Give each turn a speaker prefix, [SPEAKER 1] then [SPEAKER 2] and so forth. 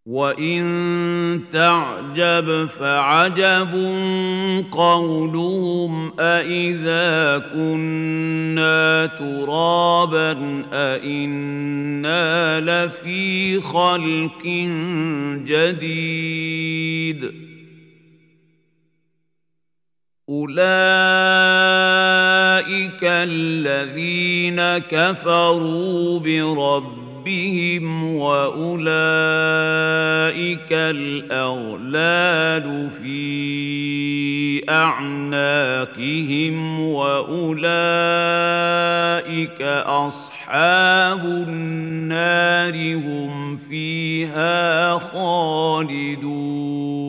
[SPEAKER 1] وَإِن تَعْجَبْ فَعَجَبٌ قَوْلُهُمْ أَإِذَا كُنَّا تُرَابًا أَإِنَّا لَفِي خَلْقٍ جَدِيدٍ أُولَئِكَ الَّذِينَ كَفَرُوا بِرَبِّهِمْ وَأُولَئِكَ الْأَغْلَالُ فِي أَعْنَاقِهِمْ وَأُولَئِكَ أَصْحَابُ النَّارِ هُمْ فِيهَا خَالِدُونَ